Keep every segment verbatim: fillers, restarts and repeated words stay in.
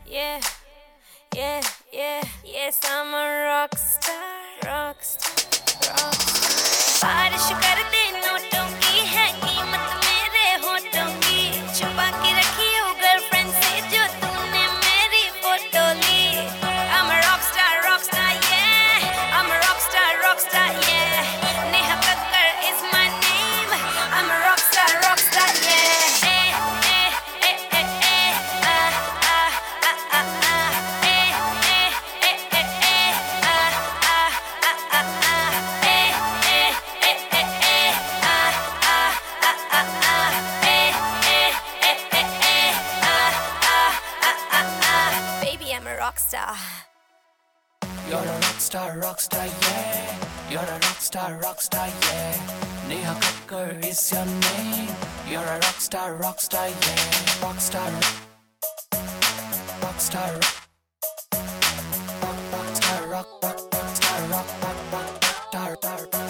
Yeah, yeah, yeah. Yes, I'm a rock star, rock star, rock star. बारिश कर दे नोटों की है कीमत मेरे होठों की छुपा के रखी हो गर्लफ्रेंड से जो तूने मेरी फोटो ली I'm a rock star, rock star, yeah I'm a rock star, rock star, yeah Neha Kakkar is my name I'm a rock star, rock star, yeah eh, eh, eh, eh, eh, ah, ah, ah, ah, ah, eh, eh, eh, eh, eh, ah, ah, ah, ah, ah, eh, eh, eh, eh, eh, ah, ah, ah, ah, ah, eh, eh, eh, eh, eh, ah, ah, ah, ah, ah. Baby, I'm a rock star. You're a rock star, rock star, yeah. You're a rock star, rock star, yeah. Neha Kakkar is your name. You're a rock star, rock star, yeah. Rock star, rock star, rock, rock star, rock, rock, rock star, rock, rock, rock, star, star, star.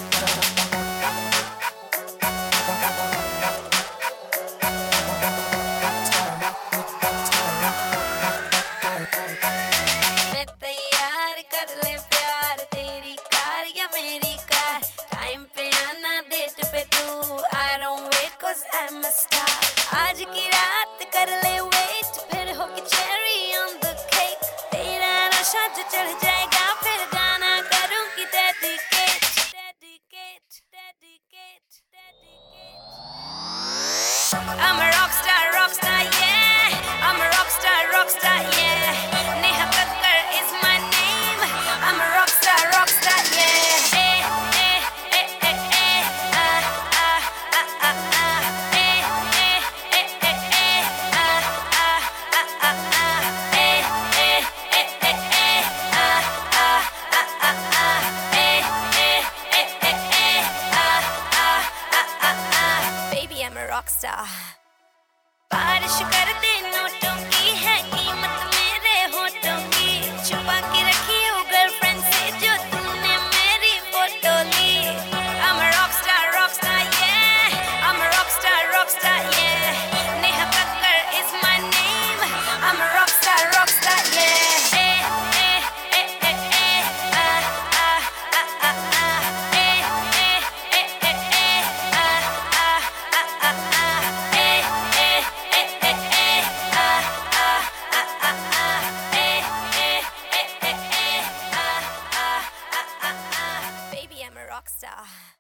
मैं तैयार कर ले प्यार तेरी car या मेरी called time पे आना डेट पे तू I don't wait cause I'm a star आज की रात कर ले wait फिर होगी cherry on the cake तेरा नशा जो चढ़ जाएगा फिर गाना करूँगी dedicate dedicate dedicate dedicate I'm a rock star rock star yeah I'm a rock star rock star yeah Neha Kakkar is my name I'm a rock star rock star yeah eh eh eh eh eh ah ah ah ah ah eh eh eh eh eh ah ah ah ah ah eh eh eh eh eh ah ah ah ah ah eh eh eh eh eh ah ah ah ah ah Baby, I'm a rock star. बारिश कर दे नोटों की है कीमत मेरे होठों की छुपा के रखी हो गर्लफ्रेंड से जो तूने मेरी फोटो ली I'm a rock star, rock star, yeah I'm a rock star, rock star, yeah Neha Kakkar is my name I'm a rock star, rock star, yeah eh eh eh eh eh ah ah ah ah ah eh eh eh eh eh ah ah ah ah ah eh eh eh eh eh ah ah ah ah ah eh eh eh eh eh ah ah ah ah ah Baby, I'm a rock star.